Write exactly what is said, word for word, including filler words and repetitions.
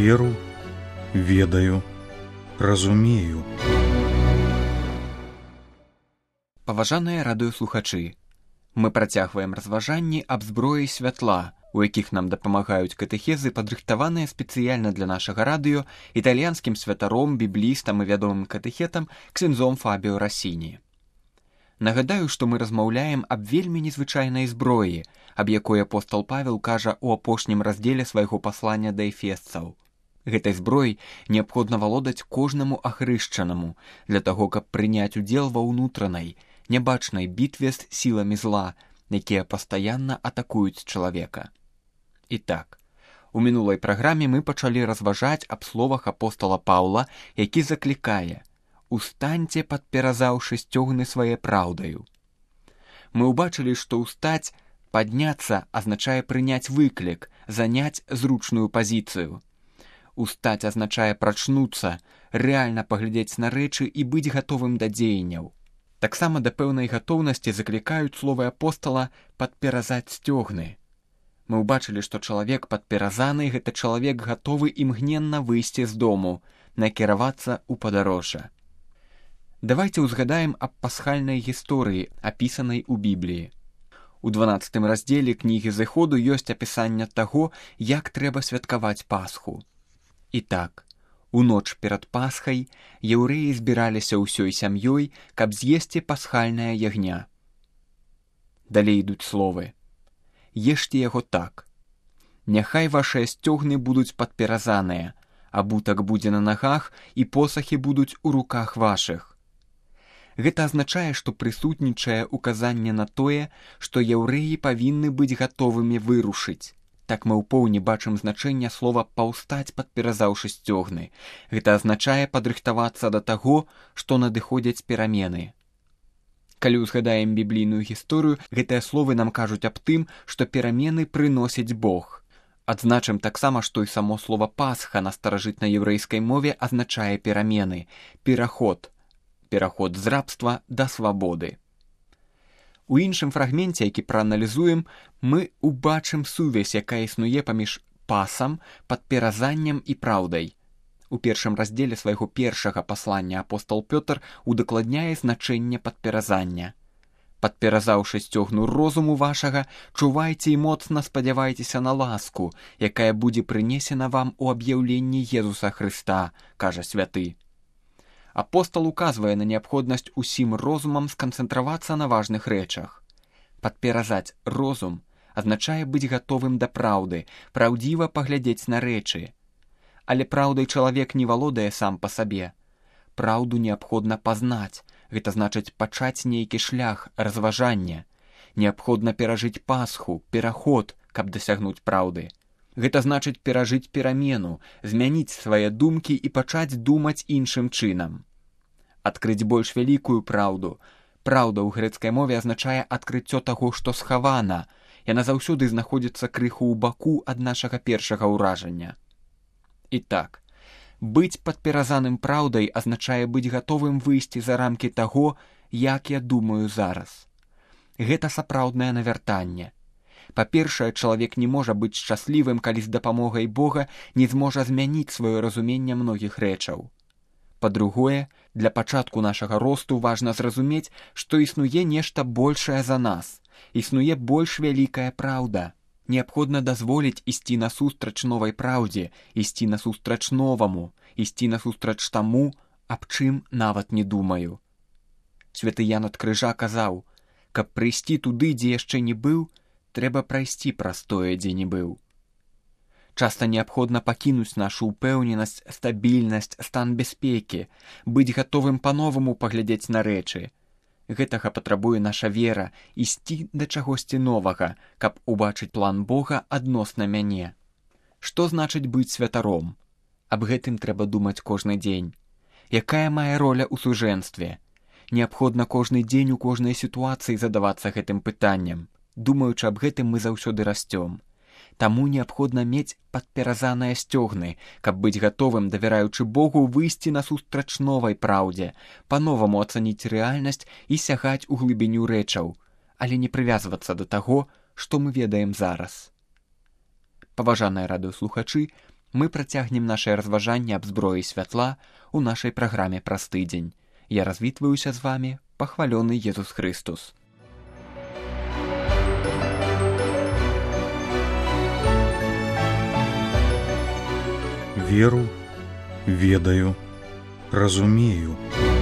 веру, ведаю, разумею. Паважаныя радыёслухачы, мы працягваем разважанні аб зброі святла, у якіх нам дапамагаюць катэхезы, падрыхтаваныя спецыяльна для нашага радыё італьянскім святаром, біблістам і вядомым катэхетам ксяндзом Фабіо Расіні. Нагадаю, што мы размаўляем аб вельмі незвычайнай зброі, аб якой апостал Павел кажа ў апошнім раздзеле свайго паслання да эфесцаў. Гэтай зброяй неабходна валодаць кожнаму ахрышчанаму для таго, каб прыняць удзел ва ўнутранай, нябачнай бітве з сіламі зла, якія пастаянна атакуюць чалавека. І так, у мінулай праграме мы пачалі разважаць аб словах апостала Паўла, які заклікае: «Устаньце, падперазаўшы сцёгны свае праўдаю». Мы ўбачылі, што ўстаць, падняцца азначае прыняць выклік, заняць зручную пазіцыю. Устаць азначае прачнуцца, рэальна паглядзець на рэчы і быць гатовым да дзеянняў. Таксама да пэўнай гатоўнасці заклікаюць словы апостала падперазаць сцёгны. Мы ўбачылі, што чалавек падперазаны — гэта чалавек гатовы імгненна выйсці з дому, накіравацца ў падарожжа. Давайце ўзгадаем аб пасхальнай гісторыі, апісанай у Бібліі. У дванаццатым раздзеле кнігі Зыходу ёсць апісанне таго, як трэба святкаваць Пасху. І так, у ноч перад Пасхай яўрэі збіраліся ўсёй сям'ёй, каб з'есці пасхальнае ягня. Далей ідуць словы: «Ешце яго так. Няхай вашыя сцёгны будуць падперазаныя, абутак будзе на нагах і посахі будуць у руках вашых». Гэта азначае, што прысутнічае указанне на тое, што яўрэі павінны быць гатовымі вырушыць. Так мы ў поўні бачым значэнне слова «паўстаць, падперазаўшы сцёгны». Гэта азначае падрыхтавацца да таго, што надыходзяць перамены. Калі ўзгадаем біблійную гісторыю, гэтыя словы нам кажуць аб тым, што перамены прыносіць Бог. Адзначым таксама, што і само слова «пасха» на старажытнай яўрэйскай мове азначае перамены, пераход, пераход з рабства да свабоды. У іншым фрагменце, які прааналізуем, мы ўбачым сувязь, якая існуе паміж пасам, падперазаннем і праўдай. У першым раздзеле свайго першага паслання апостал Пётр удакладняе значэнне падперазання. «Падперазаўшы сцёгну розуму вашага, чувайце і моцна спадзявайцеся на ласку, якая будзе прынесена вам у аб'яўленні Езуса Хрыста», кажа святы. Апостал указвае на неабходнасць усім розумам сканцэнтравацца на важных рэчах. Падперазаць розум азначае быць гатовым да праўды, праўдзіва паглядзець на рэчы. Але праўдай чалавек не валодае сам па сабе. Праўду неабходна пазнаць, гэта значыць пачаць нейкі шлях, разважання. Неабходна перажыць Пасху, пераход, каб дасягнуць праўды. Гэта значыць перажыць перамену, змяніць свае думкі і пачаць думаць іншым чынам. Адкрыць больш вялікую праўду. Праўда ў грэцкай мове азначае адкрыццё таго, што схавана. Яна заўсёды знаходзіцца крыху ў баку ад нашага першага ўражання. І так, быць падперазаным праўдай азначае быць гатовым выйсці за рамкі таго, як я думаю зараз. Гэта сапраўднае навяртанне. Па-першае, чалавек не можа быць шчаслівым, калі з дапамогай Бога не зможа змяніць сваё разуменне многіх рэчаў. Па-другое, для пачатку нашага росту важна зразумець, што існуе нешта большае за нас, існуе больш вялікая праўда. Неабходна дазволіць ісці насустрач новай праўдзе, ісці насустрач новаму, ісці насустрач таму, аб чым нават не думаю. Святы Ян ад крыжа казаў: «Каб прыйсці туды, дзе яшчэ не быў, трэба прайсці праз тое, дзе не быў». Часта неабходна пакінуць нашу ўпэўненасць, стабільнасць, стан бяспекі, быць гатовым па-новаму паглядзець на рэчы. Гэтага патрабуе наша вера, ісці да чагосьці новага, каб убачыць план Бога адносна мяне. Што значыць быць святаром? Аб гэтым трэба думаць кожны дзень. Якая мае роля ў сужэнстве? Неабходна кожны дзень у кожнай сітуацыі задавацца гэтым пытаннем. Думаючы аб гэтым, мы заўсёды расцём. Таму неабходна мець падперазаныя сцёгны, каб быць гатовым, давяраючы Богу, выйсці насустрач новай праўдзе, па-новаму ацаніць рэальнасць і сягаць у глыбіню рэчаў, але не прывязвацца да таго, што мы ведаем зараз. Паважаныя радыёслухачы, Мы працягнем нашае разважанне аб зброі святла ў нашай праграме праз тыдзень. Я развітваюся з вамі, пахвалёны Езус Христус. Веру, ведаю, разумею.